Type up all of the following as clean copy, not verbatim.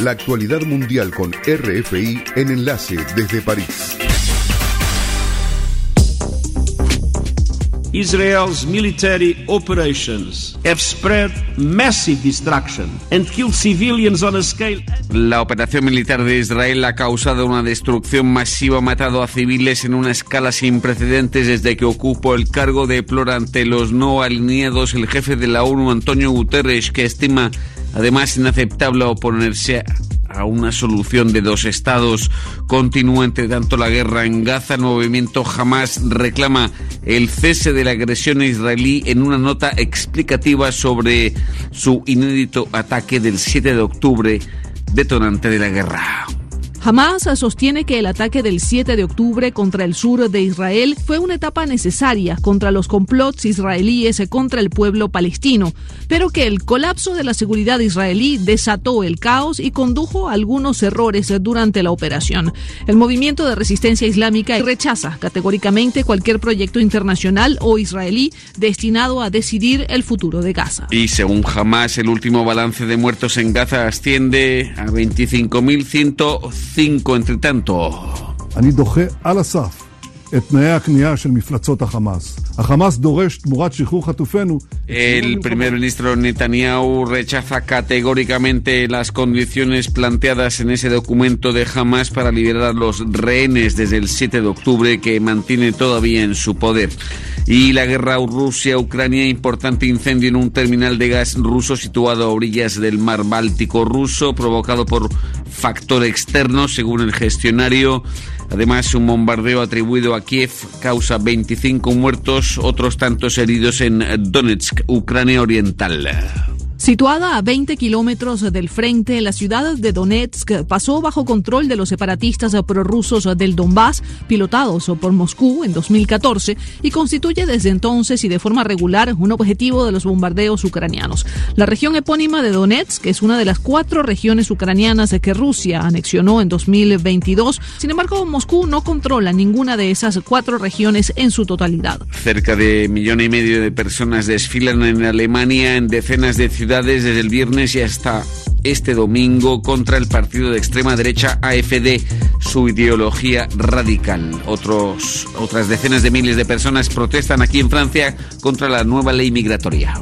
La actualidad mundial con RFI en Enlace desde París. Israel's military operations have spread massive destruction and killed civilians on a scale. La operación militar de Israel ha causado una destrucción masiva, ha matado a civiles en una escala sin precedentes desde que ocupó el cargo, deplora ante los no alineados el jefe de la ONU, Antonio Guterres, que estima además inaceptable oponerse a una solución de dos estados. Continúa entre tanto la guerra en Gaza. El movimiento Hamas reclama el cese de la agresión israelí en una nota explicativa sobre su inédito ataque del 7 de octubre, detonante de la guerra. Hamas sostiene que el ataque del 7 de octubre contra el sur de Israel fue una etapa necesaria contra los complots israelíes contra el pueblo palestino, pero que el colapso de la seguridad israelí desató el caos y condujo a algunos errores durante la operación. El movimiento de resistencia islámica rechaza categóricamente cualquier proyecto internacional o israelí destinado a decidir el futuro de Gaza. Y según Hamas, el último balance de muertos en Gaza asciende a 25.105. Entre tanto, el primer ministro Netanyahu rechaza categóricamente las condiciones planteadas en ese documento de Hamas para liberar a los rehenes desde el 7 de octubre que mantiene todavía en su poder. Y la guerra Rusia-Ucrania, importante incendio en un terminal de gas ruso situado a orillas del mar Báltico ruso, provocado por factor externo, según el gestionario. Además, un bombardeo atribuido a Kiev causa 25 muertos, otros tantos heridos en Donetsk, Ucrania Oriental. Situada a 20 kilómetros del frente, la ciudad de Donetsk pasó bajo control de los separatistas prorrusos del Donbass, pilotados por Moscú en 2014, y constituye desde entonces y de forma regular un objetivo de los bombardeos ucranianos. La región epónima de Donetsk es una de las 4 regiones ucranianas que Rusia anexionó en 2022. Sin embargo, Moscú no controla ninguna de esas 4 regiones en su totalidad. Cerca de 1,5 millones de personas desfilan en Alemania en decenas de ciudades desde el viernes y hasta este domingo contra el partido de extrema derecha AfD, su ideología radical. Otras decenas de miles de personas protestan aquí en Francia contra la nueva ley migratoria.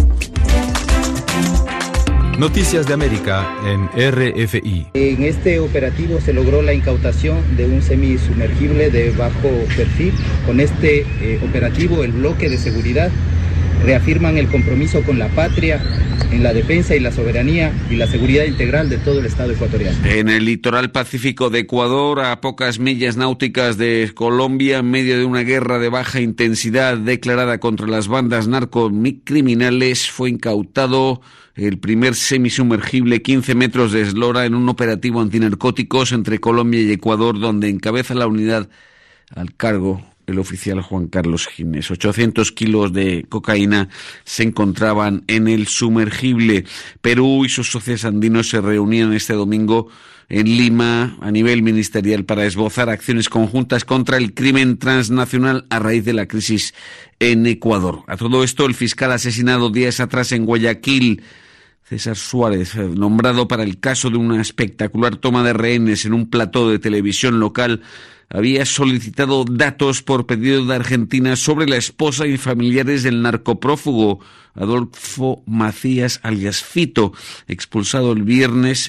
Noticias de América en RFI. En este operativo se logró la incautación de un semisumergible de bajo perfil. Con este operativo, el bloque de seguridad reafirman el compromiso con la patria en la defensa y la soberanía y la seguridad integral de todo el Estado ecuatoriano. En el litoral pacífico de Ecuador, a pocas millas náuticas de Colombia, en medio de una guerra de baja intensidad declarada contra las bandas narcocriminales, fue incautado el primer semisumergible 15 metros de eslora en un operativo antinarcóticos entre Colombia y Ecuador, donde encabeza la unidad al cargo el oficial Juan Carlos Ginés. 800 kilos de cocaína se encontraban en el sumergible. Perú y sus socios andinos se reunían este domingo en Lima a nivel ministerial para esbozar acciones conjuntas contra el crimen transnacional a raíz de la crisis en Ecuador. A todo esto, el fiscal asesinado días atrás en Guayaquil, César Suárez, nombrado para el caso de una espectacular toma de rehenes en un plató de televisión local, había solicitado datos por pedido de Argentina sobre la esposa y familiares del narcoprófugo Adolfo Macías alias Fito, expulsados el viernes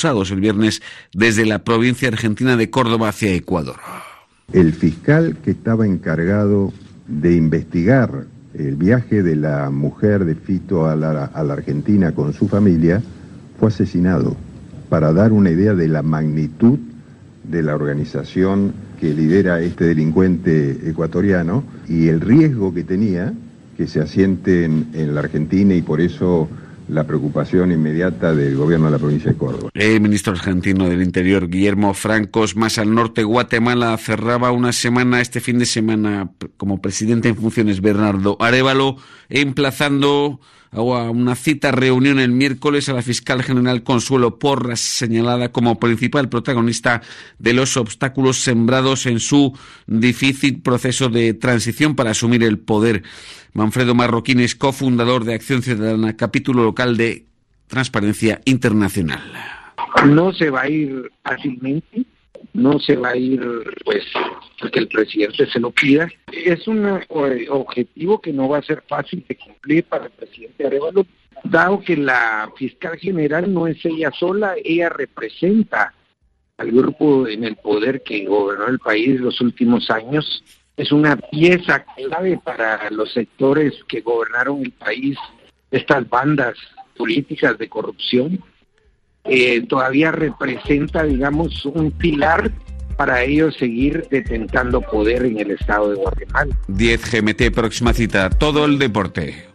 desde la provincia argentina de Córdoba hacia Ecuador. El fiscal que estaba encargado de investigar el viaje de la mujer de Fito a la Argentina con su familia fue asesinado, para dar una idea de la magnitud de la organización que lidera este delincuente ecuatoriano y el riesgo que tenía que se asiente en la Argentina, y por eso la preocupación inmediata del gobierno de la provincia de Córdoba. El ministro argentino del Interior, Guillermo Francos, más al norte, Guatemala, cerraba una semana, este fin de semana, como presidente en funciones Bernardo Arévalo, emplazando a una cita reunión el miércoles a la fiscal general Consuelo Porras, señalada como principal protagonista de los obstáculos sembrados en su difícil proceso de transición para asumir el poder. Manfredo Marroquín es cofundador de Acción Ciudadana, capítulo local de Transparencia Internacional. No se va a ir fácilmente, no se va a ir pues porque el presidente se lo pida. Es un objetivo que no va a ser fácil de cumplir para el presidente Arévalo, dado que la fiscal general no es ella sola, ella representa al grupo en el poder que gobernó el país los últimos años. Es una pieza clave para los sectores que gobernaron el país, estas bandas políticas de corrupción. Todavía representa, digamos, un pilar para ellos seguir detentando poder en el estado de Guatemala. 10 GMT, próxima cita, todo el deporte.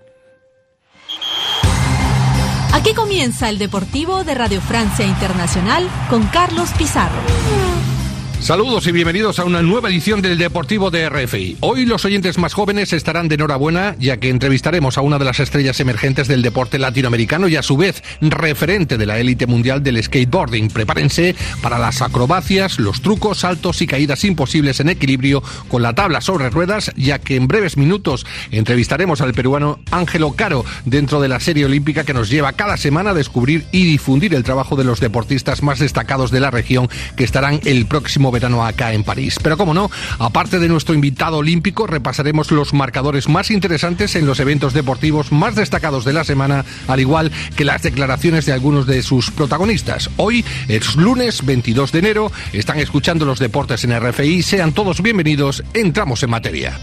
Aquí comienza el Deportivo de Radio Francia Internacional con Carlos Pizarro. Saludos y bienvenidos a una nueva edición del Deportivo de RFI. Hoy los oyentes más jóvenes estarán de enhorabuena, ya que entrevistaremos a una de las estrellas emergentes del deporte latinoamericano y a su vez referente de la élite mundial del skateboarding. Prepárense para las acrobacias, los trucos, saltos y caídas imposibles en equilibrio con la tabla sobre ruedas, ya que en breves minutos entrevistaremos al peruano Ángelo Caro dentro de la serie olímpica que nos lleva cada semana a descubrir y difundir el trabajo de los deportistas más destacados de la región que estarán el próximo verano acá en París. Pero como no, aparte de nuestro invitado olímpico, repasaremos los marcadores más interesantes en los eventos deportivos más destacados de la semana, al igual que las declaraciones de algunos de sus protagonistas. Hoy es lunes 22 de enero, están escuchando los deportes en RFI, sean todos bienvenidos, entramos en materia.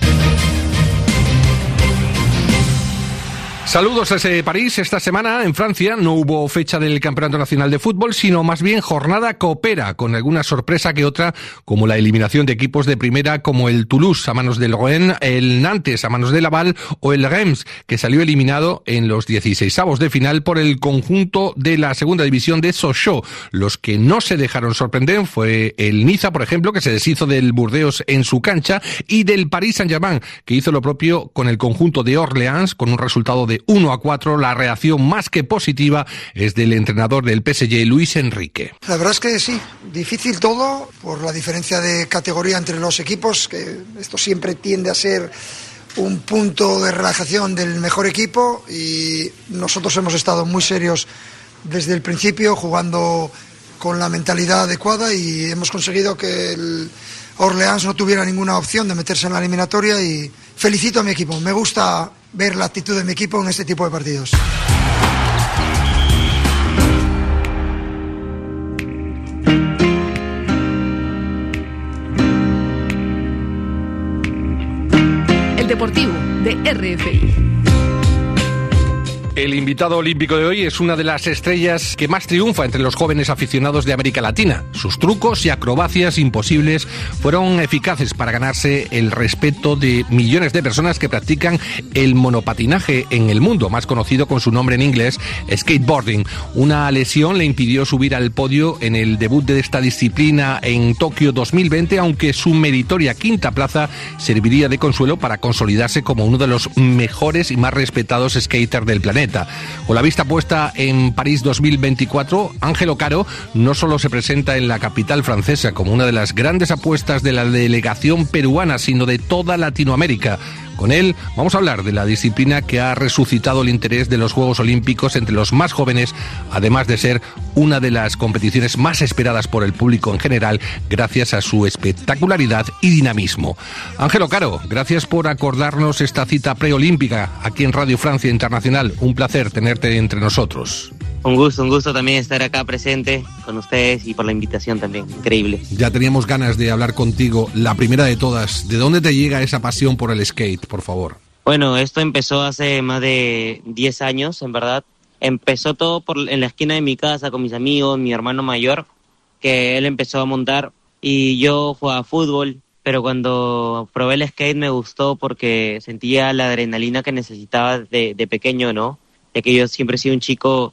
Saludos desde París. Esta semana en Francia no hubo fecha del Campeonato Nacional de Fútbol, sino más bien jornada coopera, con alguna sorpresa que otra, como la eliminación de equipos de primera como el Toulouse a manos del Rouen, el Nantes a manos del Laval o el Reims, que salió eliminado en los 16avos de final por el conjunto de la segunda división de Sochaux. Los que no se dejaron sorprender fue el Niza, por ejemplo, que se deshizo del Burdeos en su cancha, y del Paris Saint-Germain, que hizo lo propio con el conjunto de Orleans, con un resultado de 1-4, la reacción más que positiva es del entrenador del PSG, Luis Enrique. La verdad es que sí, difícil todo por la diferencia de categoría entre los equipos, que esto siempre tiende a ser un punto de relajación del mejor equipo, y nosotros hemos estado muy serios desde el principio, jugando con la mentalidad adecuada, y hemos conseguido que el Orleans no tuviera ninguna opción de meterse en la eliminatoria, y felicito a mi equipo. Me gusta ver la actitud de mi equipo en este tipo de partidos. El Deportivo de RFI. El invitado olímpico de hoy es una de las estrellas que más triunfa entre los jóvenes aficionados de América Latina. Sus trucos y acrobacias imposibles fueron eficaces para ganarse el respeto de millones de personas que practican el monopatinaje en el mundo, más conocido con su nombre en inglés, skateboarding. Una lesión le impidió subir al podio en el debut de esta disciplina en Tokio 2020, aunque su meritoria quinta plaza serviría de consuelo para consolidarse como uno de los mejores y más respetados skaters del planeta. Con la vista puesta en París 2024, Ángelo Caro no solo se presenta en la capital francesa como una de las grandes apuestas de la delegación peruana, sino de toda Latinoamérica. Con él vamos a hablar de la disciplina que ha resucitado el interés de los Juegos Olímpicos entre los más jóvenes, además de ser una de las competiciones más esperadas por el público en general, gracias a su espectacularidad y dinamismo. Ángelo Caro, gracias por acordarnos esta cita preolímpica aquí en Radio Francia Internacional. Un placer tenerte entre nosotros. Un gusto también estar acá presente con ustedes y por la invitación también, increíble. Ya teníamos ganas de hablar contigo. La primera de todas, ¿de dónde te llega esa pasión por el skate, por favor? Bueno, esto empezó hace más de 10 años, en verdad. Empezó todo en la esquina de mi casa con mis amigos, mi hermano mayor, que él empezó a montar y yo jugaba fútbol, pero cuando probé el skate me gustó porque sentía la adrenalina que necesitaba de pequeño, ¿no? Ya que yo siempre he sido un chico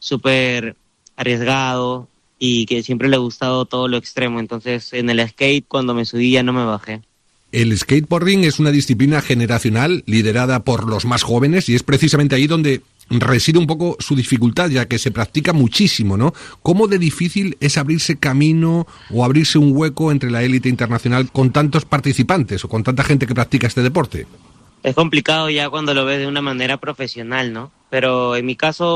súper arriesgado y que siempre le ha gustado todo lo extremo. Entonces, en el skate, cuando me subí, ya no me bajé. El skateboarding es una disciplina generacional liderada por los más jóvenes y es precisamente ahí donde reside un poco su dificultad, ya que se practica muchísimo, ¿no? ¿Cómo de difícil es abrirse camino o abrirse un hueco entre la élite internacional con tantos participantes o con tanta gente que practica este deporte? Es complicado ya cuando lo ves de una manera profesional, ¿no? Pero en mi caso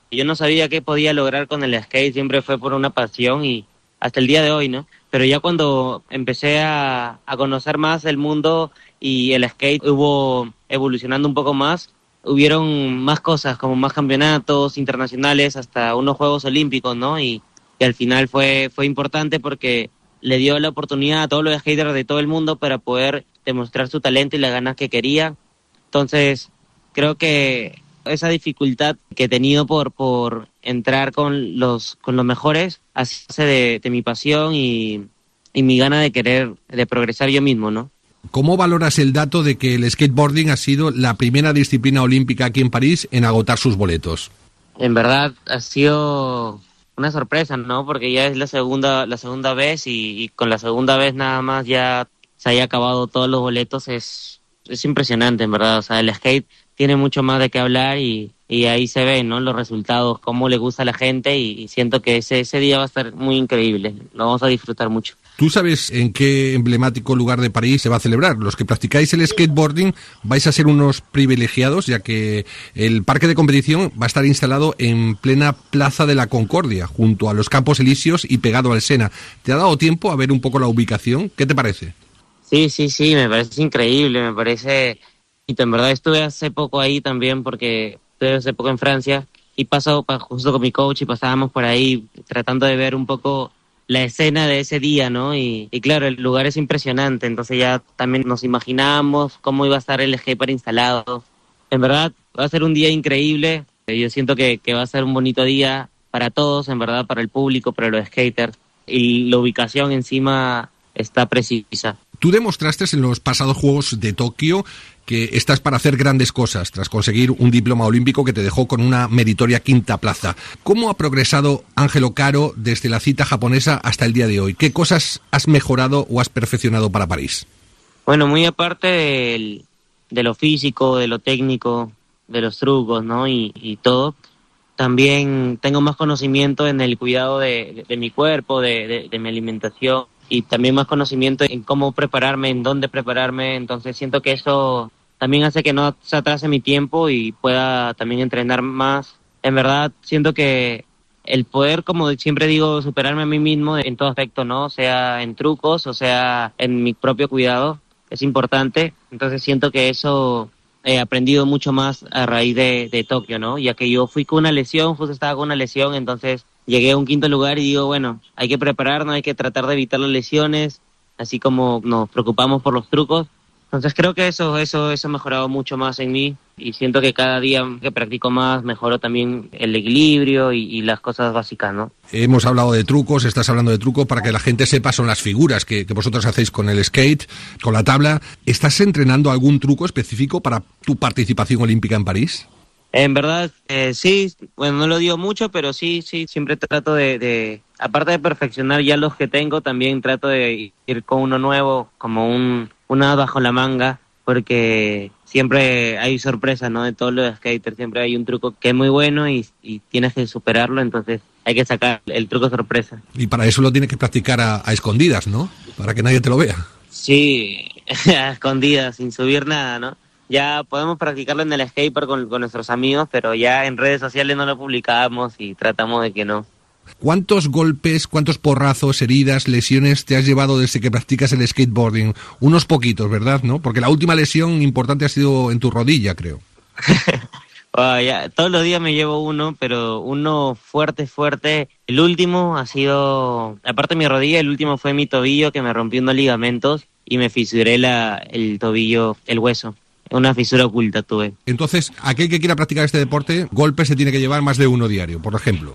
Yo no sabía qué podía lograr con el skate, siempre fue por una pasión y hasta el día de hoy, ¿no? Pero ya cuando empecé a conocer más el mundo y el skate hubo evolucionando un poco más, hubieron más cosas, como más campeonatos internacionales, hasta unos Juegos Olímpicos, ¿no? Y al final fue importante porque le dio la oportunidad a todos los skaters de todo el mundo para poder demostrar su talento y las ganas que quería. Entonces, creo que esa dificultad que he tenido por entrar con los mejores hace de mi pasión y mi gana de querer, de progresar yo mismo, ¿no? ¿Cómo valoras el dato de que el skateboarding ha sido la primera disciplina olímpica aquí en París en agotar sus boletos? En verdad ha sido una sorpresa, ¿no? Porque ya es la segunda vez y con la segunda vez nada más ya se haya acabado todos los boletos. Es impresionante, en verdad. O sea, el skate tiene mucho más de qué hablar y ahí se ven, ¿no? Los resultados, cómo le gusta a la gente y siento que ese día va a estar muy increíble. Lo vamos a disfrutar mucho. ¿Tú sabes en qué emblemático lugar de París se va a celebrar? Los que practicáis el skateboarding vais a ser unos privilegiados, ya que el parque de competición va a estar instalado en plena Plaza de la Concordia, junto a los Campos Elíseos y pegado al Sena. ¿Te ha dado tiempo a ver un poco la ubicación? ¿Qué te parece? Sí, me parece increíble, me parece... Y en verdad estuve hace poco ahí también, porque estuve hace poco en Francia, y paso justo con mi coach y pasábamos por ahí tratando de ver un poco la escena de ese día, ¿no? Y claro, el lugar es impresionante, entonces ya también nos imaginamos cómo iba a estar el skatepark instalado. En verdad, va a ser un día increíble. Yo siento que va a ser un bonito día para todos, en verdad, para el público, para los skaters. Y la ubicación encima está precisa. Tú demostraste en los pasados Juegos de Tokio que estás para hacer grandes cosas, tras conseguir un diploma olímpico que te dejó con una meritoria quinta plaza. ¿Cómo ha progresado Ángelo Caro desde la cita japonesa hasta el día de hoy? ¿Qué cosas has mejorado o has perfeccionado para París? Bueno, muy aparte de lo físico, de lo técnico, de los trucos, ¿no? Y todo, también tengo más conocimiento en el cuidado de mi cuerpo, de mi alimentación, y también más conocimiento en cómo prepararme, en dónde prepararme. Entonces siento que eso también hace que no se atrase mi tiempo y pueda también entrenar más. En verdad siento que el poder, como siempre digo, superarme a mí mismo en todo aspecto, ¿no? Sea en trucos o sea en mi propio cuidado, es importante. Entonces siento que eso he aprendido mucho más a raíz de Tokio, ¿no? Ya que yo fui con una lesión, justo estaba con una lesión, entonces llegué a un quinto lugar y digo, bueno, hay que prepararnos, hay que tratar de evitar las lesiones, así como nos preocupamos por los trucos. Entonces creo que eso ha mejorado mucho más en mí y siento que cada día que practico más mejoro también el equilibrio y las cosas básicas, ¿no? Hemos hablado de trucos, estás hablando de trucos para que la gente sepa, son las figuras que vosotros hacéis con el skate, con la tabla. ¿Estás entrenando algún truco específico para tu participación olímpica en París? En verdad, sí, bueno, no lo digo mucho, pero sí, siempre trato de aparte de perfeccionar ya los que tengo, también trato de ir con uno nuevo, como una bajo la manga, porque siempre hay sorpresas, ¿no? De todos los skaters, siempre hay un truco que es muy bueno y tienes que superarlo, entonces hay que sacar el truco sorpresa. Y para eso lo tienes que practicar a escondidas, ¿no? Para que nadie te lo vea. Sí, a escondidas, sin subir nada, ¿no? Ya podemos practicarlo en el skatepark con nuestros amigos, pero ya en redes sociales no lo publicamos y tratamos de que no. ¿Cuántos golpes, cuántos porrazos, heridas, lesiones te has llevado desde que practicas el skateboarding? Unos poquitos, ¿verdad? ¿No? Porque la última lesión importante ha sido en tu rodilla, creo. Ya, todos los días me llevo uno, pero uno fuerte. El último ha sido, aparte de mi rodilla, el último fue mi tobillo, que me rompió unos ligamentos y me fisuré el tobillo, el hueso. Una fisura oculta tuve. Entonces, aquel que quiera practicar este deporte, golpes se tiene que llevar más de uno diario, por ejemplo.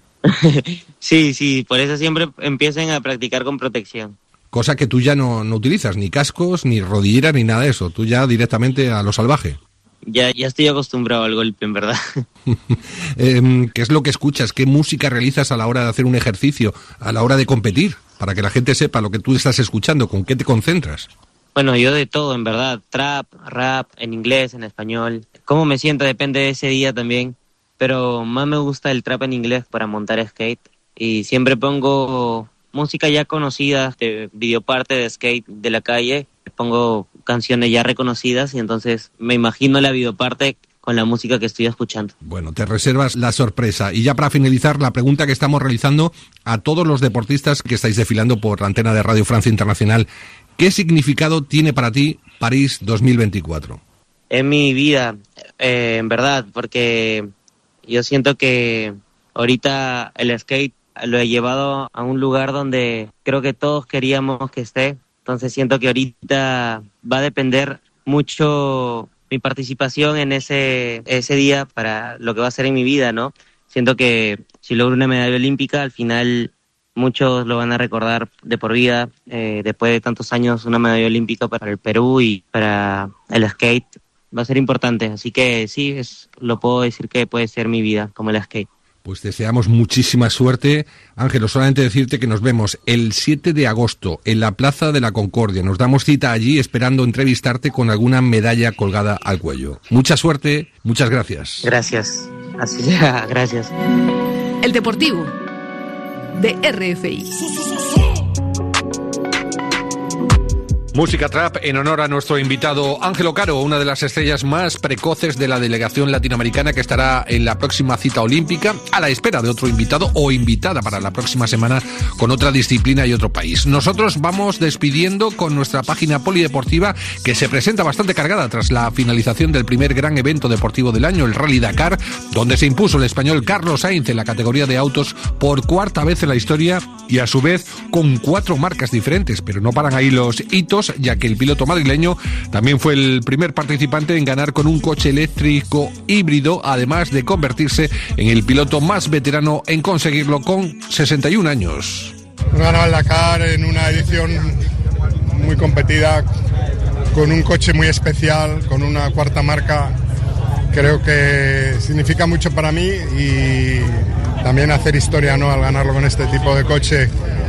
Sí, por eso siempre empiecen a practicar con protección. Cosa que tú ya no utilizas, ni cascos, ni rodilleras, ni nada de eso. Tú ya directamente a lo salvaje. Ya estoy acostumbrado al golpe, en verdad. ¿Qué es lo que escuchas? ¿Qué música realizas a la hora de hacer un ejercicio, a la hora de competir? Para que la gente sepa lo que tú estás escuchando, ¿con qué te concentras? Bueno, yo de todo, en verdad. Trap, rap, en inglés, en español. Cómo me siento depende de ese día también. Pero más me gusta el trap en inglés para montar skate. Y siempre pongo música ya conocida, de videoparte de skate de la calle. Pongo canciones ya reconocidas y entonces me imagino la videoparte con la música que estoy escuchando. Bueno, te reservas la sorpresa. Y ya para finalizar, la pregunta que estamos realizando a todos los deportistas que estáis desfilando por la antena de Radio Francia Internacional, ¿qué significado tiene para ti París 2024? En mi vida, en verdad, porque yo siento que ahorita el skate lo he llevado a un lugar donde creo que todos queríamos que esté. Entonces siento que ahorita va a depender mucho mi participación en ese día para lo que va a ser en mi vida, ¿no? Siento que si logro una medalla olímpica, al final muchos lo van a recordar de por vida. Después de tantos años, una medalla olímpica para el Perú y para el skate va a ser importante. Así que sí, lo puedo decir que puede ser mi vida como el skate. Pues deseamos muchísima suerte. Ángelo, solamente decirte que nos vemos el 7 de agosto en la Plaza de la Concordia. Nos damos cita allí esperando entrevistarte con alguna medalla colgada al cuello. Mucha suerte, muchas gracias. Gracias. Así sea, gracias. El Deportivo de RFI. Música trap en honor a nuestro invitado Ángelo Caro, una de las estrellas más precoces de la delegación latinoamericana que estará en la próxima cita olímpica, a la espera de otro invitado o invitada para la próxima semana con otra disciplina y otro país. Nosotros vamos despidiendo con nuestra página polideportiva, que se presenta bastante cargada tras la finalización del primer gran evento deportivo del año, el Rally Dakar, donde se impuso el español Carlos Sainz en la categoría de autos por cuarta vez en la historia y a su vez con 4 marcas diferentes, pero no paran ahí los hitos, ya que el piloto madrileño también fue el primer participante en ganar con un coche eléctrico híbrido, además de convertirse en el piloto más veterano en conseguirlo con 61 años. Ganó el Dakar en una edición muy competida, con un coche muy especial, con una cuarta marca. Creo que significa mucho para mí y también hacer historia, ¿no?, al ganarlo con este tipo de coche.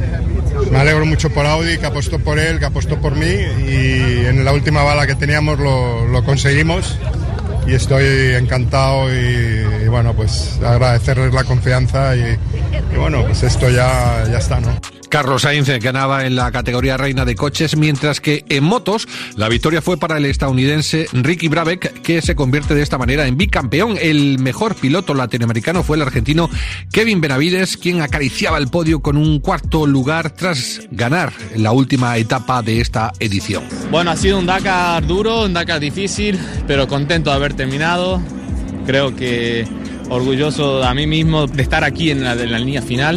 Me alegro mucho por Audi, que apostó por él, que apostó por mí, y en la última bala que teníamos lo conseguimos y estoy encantado y bueno, pues agradecerles la confianza y bueno, pues esto ya está, ¿no? Carlos Sainz ganaba en la categoría reina de coches, mientras que en motos la victoria fue para el estadounidense Ricky Brabec, que se convierte de esta manera en bicampeón. El mejor piloto latinoamericano fue el argentino Kevin Benavides, quien acariciaba el podio con un 4º lugar tras ganar la última etapa de esta edición. Bueno, ha sido un Dakar duro, un Dakar difícil, pero contento de haber terminado. Creo que orgulloso a mí mismo de estar aquí en la línea final.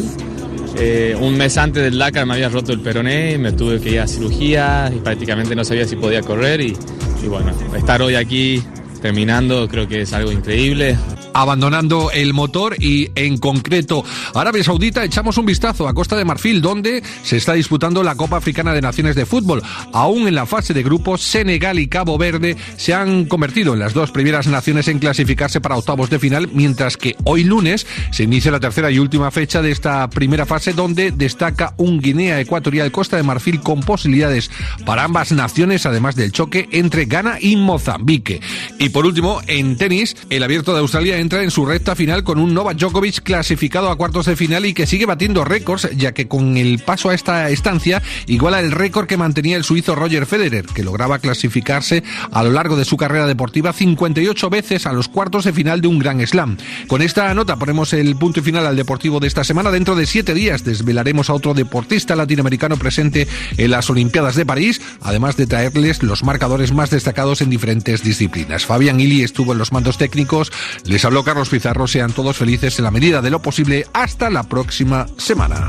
Un mes antes del Dakar me había roto el peroné, me tuve que ir a cirugía y prácticamente no sabía si podía correr y bueno, estar hoy aquí terminando creo que es algo increíble. Abandonando el motor y en concreto Arabia Saudita, echamos un vistazo a Costa de Marfil, donde se está disputando la Copa Africana de Naciones de Fútbol. Aún en la fase de grupos, Senegal y Cabo Verde se han convertido en las 2 primeras naciones en clasificarse para octavos de final, mientras que hoy lunes se inicia la tercera y última fecha de esta primera fase, donde destaca un Guinea Ecuatorial Costa de Marfil con posibilidades para ambas naciones, además del choque entre Ghana y Mozambique. Y por último, en tenis, el Abierto de Australia entra en su recta final con un Novak Djokovic clasificado a cuartos de final y que sigue batiendo récords, ya que con el paso a esta estancia iguala el récord que mantenía el suizo Roger Federer, que lograba clasificarse a lo largo de su carrera deportiva 58 veces a los cuartos de final de un Grand Slam. Con esta nota ponemos el punto y final al deportivo de esta semana. Dentro de 7 días desvelaremos a otro deportista latinoamericano presente en las Olimpiadas de París, además de traerles los marcadores más destacados en diferentes disciplinas. Fabián Ili estuvo en los mandos técnicos, les habló Carlos Pizarro. Sean todos felices en la medida de lo posible. Hasta la próxima semana.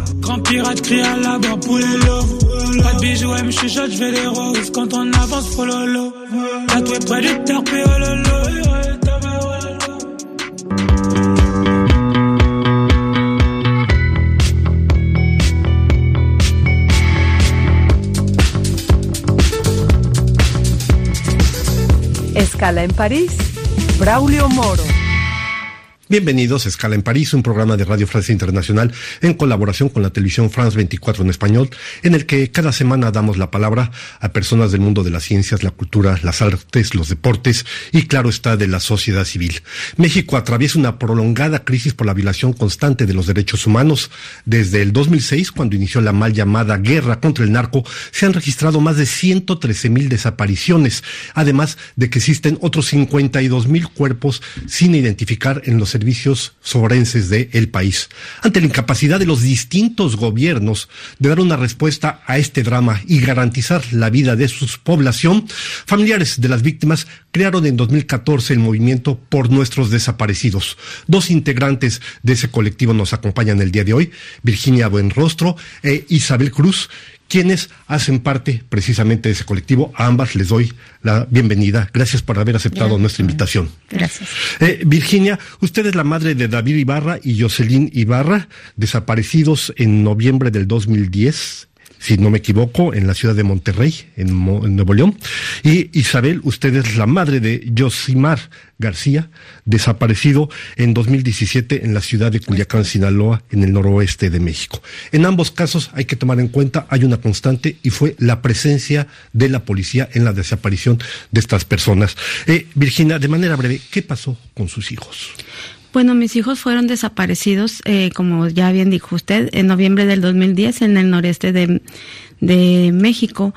Escala en París, Braulio Moro. Bienvenidos a Escala en París, un programa de Radio Francia Internacional en colaboración con la televisión France 24 en español, en el que cada semana damos la palabra a personas del mundo de las ciencias, la cultura, las artes, los deportes y, claro está, de la sociedad civil. México atraviesa una prolongada crisis por la violación constante de los derechos humanos. Desde el 2006, cuando inició la mal llamada guerra contra el narco, se han registrado más de 113,000 desapariciones, además de que existen otros 52,000 cuerpos sin identificar en los servicios forenses del país. Ante la incapacidad de los distintos gobiernos de dar una respuesta a este drama y garantizar la vida de su población, familiares de las víctimas crearon en 2014 el movimiento Por Nuestros Desaparecidos. 2 integrantes de ese colectivo nos acompañan el día de hoy, Virginia Buenrostro e Isabel Cruz, quienes hacen parte precisamente de ese colectivo. A ambas les doy la bienvenida. Gracias por haber aceptado nuestra invitación. Gracias. Virginia, usted es la madre de David Ibarra y Jocelyn Ibarra, desaparecidos en noviembre del 2010, si no me equivoco, en la ciudad de Monterrey, en Nuevo León. Y Isabel, usted es la madre de Yosimar García, desaparecido en 2017 en la ciudad de Culiacán, Sinaloa, en el noroeste de México. En ambos casos hay que tomar en cuenta, hay una constante, y fue la presencia de la policía en la desaparición de estas personas. Virginia, de manera breve, ¿qué pasó con sus hijos? Bueno, mis hijos fueron desaparecidos, como ya bien dijo usted, en noviembre del 2010 en el noreste de México.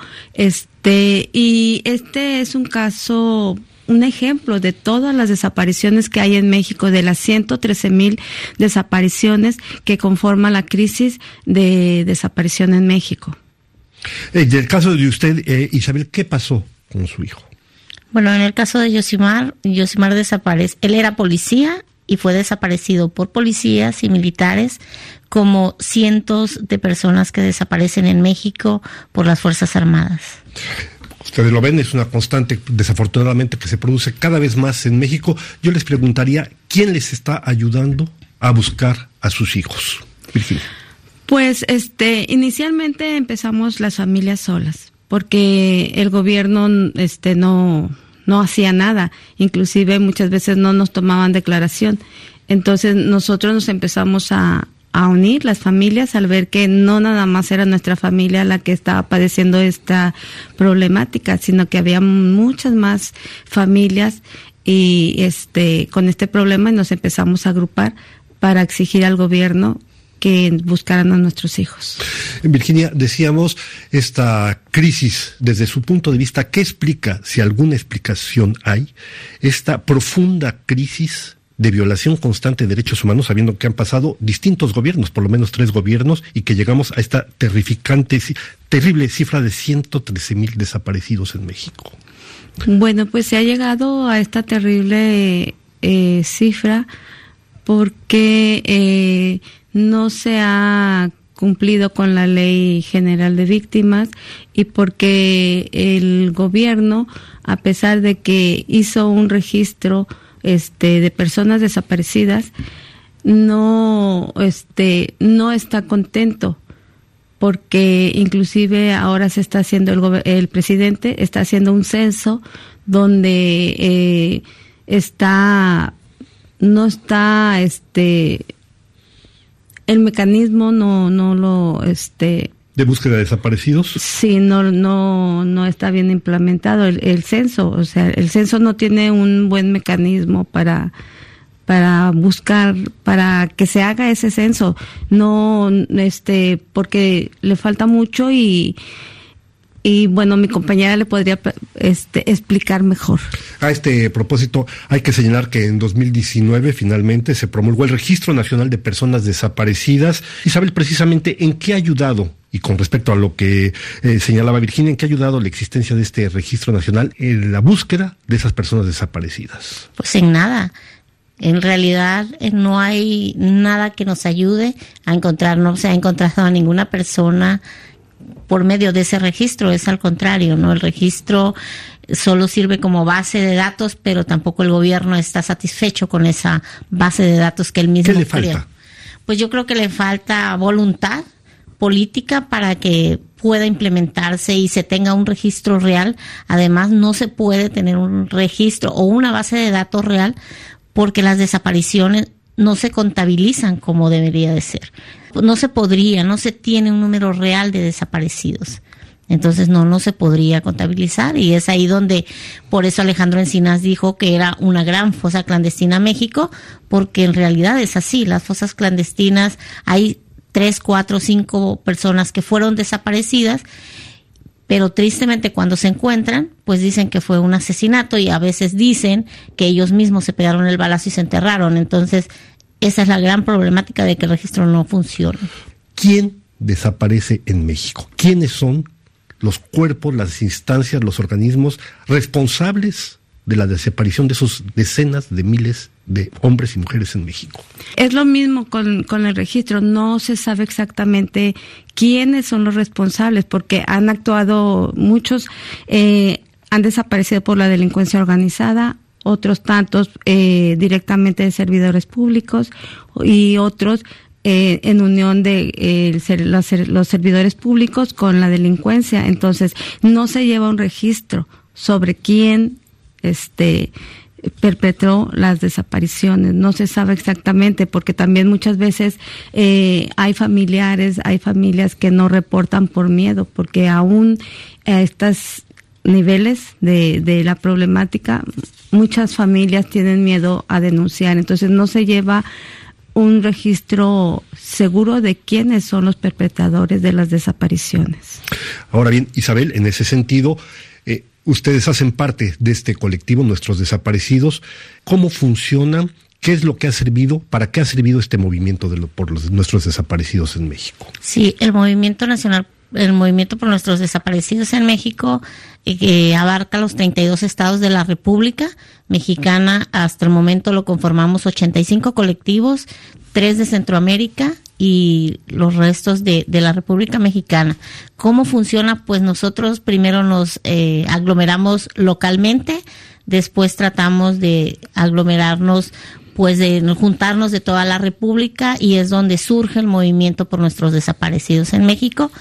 Y este es un caso, un ejemplo de todas las desapariciones que hay en México, de las 113,000 desapariciones que conforman la crisis de desaparición en México. En el caso de usted, Isabel, ¿qué pasó con su hijo? Bueno, en el caso de Yosimar desaparece. Él era policía y fue desaparecido por policías y militares, como cientos de personas que desaparecen en México por las Fuerzas Armadas. Ustedes lo ven, es una constante, desafortunadamente, que se produce cada vez más en México. Yo les preguntaría, ¿quién les está ayudando a buscar a sus hijos? Virginia. Pues, inicialmente empezamos las familias solas, porque el gobierno, no hacía nada, inclusive muchas veces no nos tomaban declaración. Entonces nosotros nos empezamos a unir las familias al ver que no nada más era nuestra familia la que estaba padeciendo esta problemática, sino que había muchas más familias y con este problema, y nos empezamos a agrupar para exigir al gobierno que buscaran a nuestros hijos. Virginia, decíamos, esta crisis, desde su punto de vista, ¿qué explica, si alguna explicación hay, esta profunda crisis de violación constante de derechos humanos, sabiendo que han pasado distintos gobiernos, por lo menos 3 gobiernos, y que llegamos a esta terrible cifra de 113,000 desaparecidos en México? Bueno, pues se ha llegado a esta terrible cifra porque no se ha cumplido con la Ley General de Víctimas, y porque el gobierno, a pesar de que hizo un registro de personas desaparecidas, no está contento, porque inclusive ahora se está haciendo, el presidente está haciendo un censo donde el mecanismo no lo ¿De búsqueda de desaparecidos? Sí, no está bien implementado el censo. O sea, el censo no tiene un buen mecanismo para buscar, para que se haga ese censo. No, porque le falta mucho y bueno, mi compañera le podría explicar mejor. A este propósito, hay que señalar que en 2019 finalmente se promulgó el Registro Nacional de Personas Desaparecidas. Isabel, precisamente, ¿en qué ha ayudado? Y con respecto a lo que señalaba Virginia, ¿en qué ha ayudado la existencia de este Registro Nacional en la búsqueda de esas personas desaparecidas? Pues en nada. En realidad no hay nada que nos ayude a encontrar, no se ha encontrado a ninguna persona por medio de ese registro. Es al contrario, ¿no? El registro solo sirve como base de datos, pero tampoco el gobierno está satisfecho con esa base de datos que él mismo crea. ¿Qué le falta? Pues yo creo que le falta voluntad política para que pueda implementarse y se tenga un registro real. Además, no se puede tener un registro o una base de datos real porque las desapariciones no se contabilizan como debería de ser. No se tiene un número real de desaparecidos. Entonces no se podría contabilizar, y es ahí donde, por eso Alejandro Encinas dijo que era una gran fosa clandestina México, porque en realidad es así. Las fosas clandestinas, hay 3, 4, 5 personas que fueron desaparecidas, pero tristemente cuando se encuentran, pues dicen que fue un asesinato, y a veces dicen que ellos mismos se pegaron el balazo y se enterraron. Entonces esa es la gran problemática de que el registro no funciona. ¿Quién desaparece en México? ¿Quiénes son los cuerpos, las instancias, los organismos responsables de la desaparición de esos decenas de miles de hombres y mujeres en México? Es lo mismo con el registro, no se sabe exactamente quiénes son los responsables, porque han actuado muchos, han desaparecido por la delincuencia organizada, otros tantos directamente de servidores públicos, y otros en unión de los servidores públicos con la delincuencia. Entonces no se lleva un registro sobre quién perpetró las desapariciones, no se sabe exactamente, porque también muchas veces hay familias que no reportan por miedo, porque aún a estos niveles de la problemática, muchas familias tienen miedo a denunciar. Entonces no se lleva un registro seguro de quiénes son los perpetradores de las desapariciones. Ahora bien, Isabel, en ese sentido, ustedes hacen parte de este colectivo, Nuestros Desaparecidos. ¿Cómo funciona? ¿Qué es lo que ha servido? ¿Para qué ha servido este movimiento por nuestros desaparecidos en México? Sí, el movimiento nacional, el movimiento por nuestros desaparecidos en México, abarca los 32 estados de la República Mexicana. Hasta el momento lo conformamos 85 colectivos, 3 de Centroamérica y los restos de la República Mexicana. ¿Cómo funciona? Pues nosotros primero nos aglomeramos localmente, después tratamos de aglomerarnos, pues de juntarnos de toda la República, y es donde surge el movimiento por nuestros desaparecidos en México.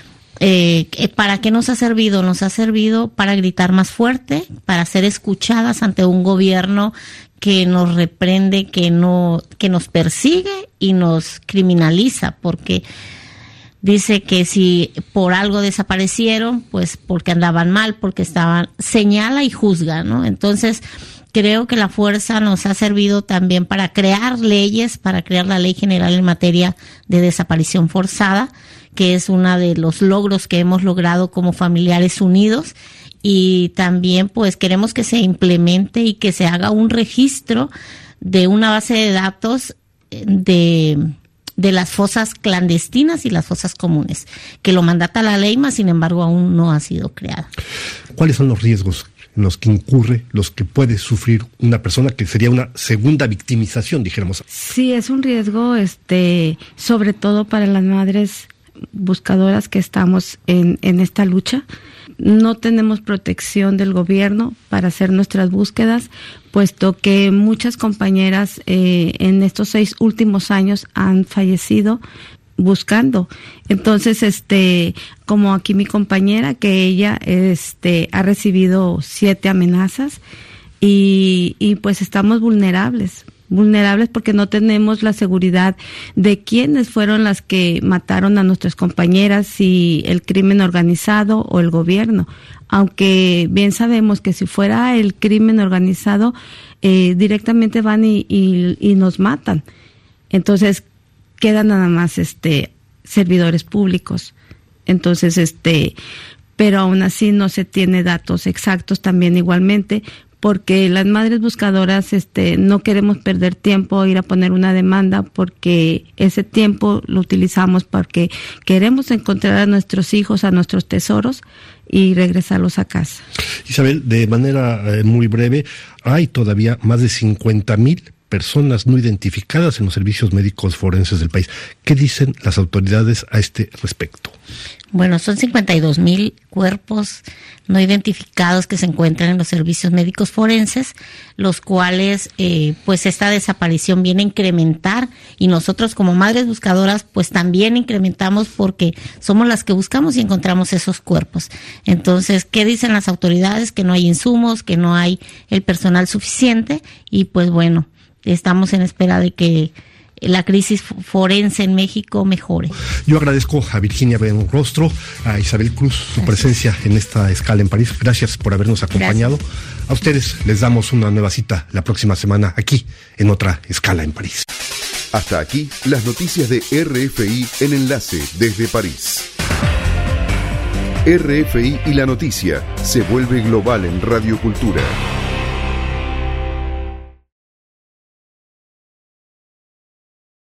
¿Para qué nos ha servido? Nos ha servido para gritar más fuerte, para ser escuchadas ante un gobierno que nos reprende, que nos persigue y nos criminaliza, porque dice que si por algo desaparecieron, pues porque andaban mal, porque señala y juzga, ¿no? Entonces creo que la fuerza nos ha servido también para crear leyes, para crear la Ley General en materia de desaparición forzada, que es uno de los logros que hemos logrado como Familiares Unidos, y también pues queremos que se implemente y que se haga un registro de una base de datos de las fosas clandestinas y las fosas comunes, que lo mandata la ley, mas sin embargo aún no ha sido creada. ¿Cuáles son los riesgos en los que incurre, los que puede sufrir una persona, que sería una segunda victimización, dijéramos? Sí, es un riesgo, sobre todo para las madres buscadoras que estamos en esta lucha. No tenemos protección del gobierno para hacer nuestras búsquedas, puesto que muchas compañeras en estos 6 últimos años han fallecido buscando. Entonces, como aquí mi compañera, que ella ha recibido 7 amenazas, y pues estamos vulnerables porque no tenemos la seguridad de quiénes fueron las que mataron a nuestras compañeras, si el crimen organizado o el gobierno. Aunque bien sabemos que si fuera el crimen organizado, directamente van y nos matan. Entonces quedan nada más servidores públicos. Entonces, pero aún así no se tiene datos exactos también igualmente, porque las madres buscadoras no queremos perder tiempo, ir a poner una demanda, porque ese tiempo lo utilizamos porque queremos encontrar a nuestros hijos, a nuestros tesoros, y regresarlos a casa. Isabel, de manera muy breve, hay todavía más de 50,000 personas no identificadas en los servicios médicos forenses del país. ¿Qué dicen las autoridades a este respecto? Bueno, son 52,000 cuerpos no identificados que se encuentran en los servicios médicos forenses, los cuales pues esta desaparición viene a incrementar, y nosotros como madres buscadoras pues también incrementamos, porque somos las que buscamos y encontramos esos cuerpos. Entonces, ¿qué dicen las autoridades? Que no hay insumos, que no hay el personal suficiente, y pues bueno, estamos en espera de que la crisis forense en México mejore. Yo agradezco a Virginia Benrostro, a Isabel Cruz, su presencia en esta escala en París. Gracias por habernos acompañado. Gracias. A ustedes les damos una nueva cita la próxima semana aquí en otra escala en París. Hasta aquí las noticias de RFI en Enlace desde París. RFI y la noticia se vuelve global en Radio Cultura.